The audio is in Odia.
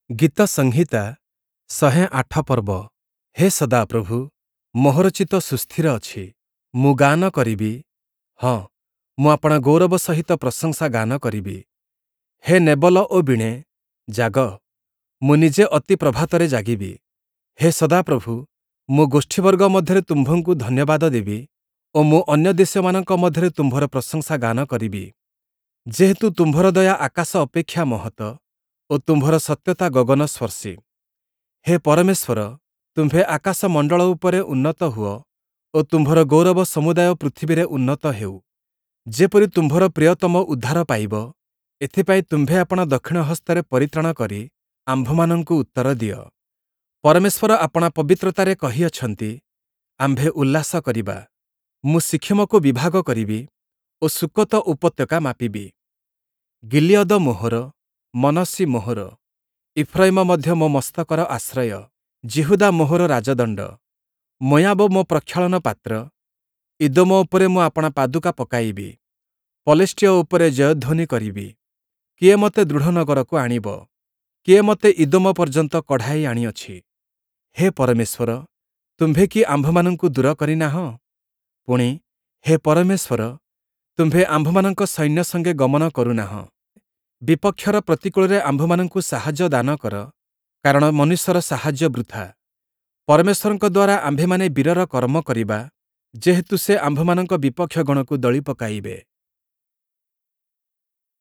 ଗୀତ ସଂହିତା 108 ପର୍ବ। ହେ ସଦାପ୍ରଭୁ, ମୋହରଚିତ ସୁସ୍ଥିର ଅଛି। ମୁଁ ଗାନ କରିବି, ହଁ, ମୁଁ ଆପଣା ଗୌରବ ସହିତ ପ୍ରଶଂସା ଗାନ କରିବି। ହେ ନେବଲ ଓ ବୀଣେ, ଜାଗ, ମୁଁ ନିଜେ ଅତି ପ୍ରଭାତରେ ଜାଗିବି। ହେ ସଦାପ୍ରଭୁ, ମୁଁ ଗୋଷ୍ଠୀବର୍ଗ ମଧ୍ୟରେ ତୁମ୍ଭଙ୍କୁ ଧନ୍ୟବାଦ ଦେବି ଓ ମୁଁ ଅନ୍ୟ ଦେଶମାନଙ୍କ ମଧ୍ୟରେ ତୁମ୍ଭର ପ୍ରଶଂସା ଗାନ କରିବି। ଯେହେତୁ ତୁମ୍ଭର ଦୟା ଆକାଶ ଅପେକ୍ଷା ମହତ ଓ ତୁମ୍ଭର ସତ୍ୟତା ଗଗନ ସ୍ପର୍ଶୀ। ହେ ପରମେଶ୍ୱର, ତୁମ୍ଭେ ଆକାଶ ମଣ୍ଡଳ ଉପରେ ଉନ୍ନତ ହୁଅ ଓ ତୁମ୍ଭର ଗୌରବ ସମୁଦାୟ ପୃଥିବୀରେ ଉନ୍ନତ ହେଉ। ଯେପରି ତୁମ୍ଭର ପ୍ରିୟତମ ଉଦ୍ଧାର ପାଇବ, ଏଥିପାଇଁ ତୁମ୍ଭେ ଆପଣା ଦକ୍ଷିଣ ହସ୍ତରେ ପରିତ୍ରାଣ କରି ଆମ୍ଭମାନଙ୍କୁ ଉତ୍ତର ଦିଅ। ପରମେଶ୍ୱର ଆପଣା ପବିତ୍ରତାରେ କହିଅଛନ୍ତି, ଆମ୍ଭେ ଉଲ୍ଲାସ କରିବା। ମୁଁ ସିଖିମକୁ ବିଭାଗ କରିବି ଓ ସୁକୋତ ଉପତ୍ୟକା ମାପିବି। ଗିଲିୟଦ ମୋହର, ମନସ୍ସୀ ମୋହର, ଇଫ୍ରାଇମ ମଧ୍ୟ ମୋ ମସ୍ତକର ଆଶ୍ରୟ। ଜିହୁଦା ମୋହର ରାଜଦଣ୍ଡ, ମୋୟାବ ମୋ ପ୍ରକ୍ଷାଳନ ପାତ୍ର। ଇଦୋମ ଉପରେ ମୁଁ ଆପଣା ପାଦୁକା ପକାଇବି। ପଲିଷ୍ଟିୟ ଉପରେ ଜୟଧ୍ୱନି କରିବି। କିଏ ମୋତେ ଦୃଢ଼ ନଗରକୁ ଆଣିବ? କିଏ ମୋତେ ଇଦୋମ ପର୍ଯ୍ୟନ୍ତ କଢ଼ାଇ ଆଣିଅଛି? ହେ ପରମେଶ୍ୱର, ତୁମ୍ଭେ କି ଆମ୍ଭମାନଙ୍କୁ ଦୂର କରିନାହଁ? ପୁଣି, ହେ ପରମେଶ୍ୱର, ତୁମ୍ଭେ ଆମ୍ଭମାନଙ୍କ ସୈନ୍ୟ ସଙ୍ଗେ ଗମନ କରୁନାହଁ। ବିପକ୍ଷର ପ୍ରତିକୂଳରେ ଆମ୍ଭମାନଙ୍କୁ ସାହାଯ୍ୟ ଦାନ କର, କାରଣ ମନୁଷ୍ୟର ସାହାଯ୍ୟ ବୃଥା। ପରମେଶ୍ୱରଙ୍କ ଦ୍ୱାରା ଆମ୍ଭେମାନେ ବୀରର କର୍ମ କରିବା, ଯେହେତୁ ସେ ଆମ୍ଭମାନଙ୍କ ବିପକ୍ଷ ଗଣକୁ ଦଳି ପକାଇବେ।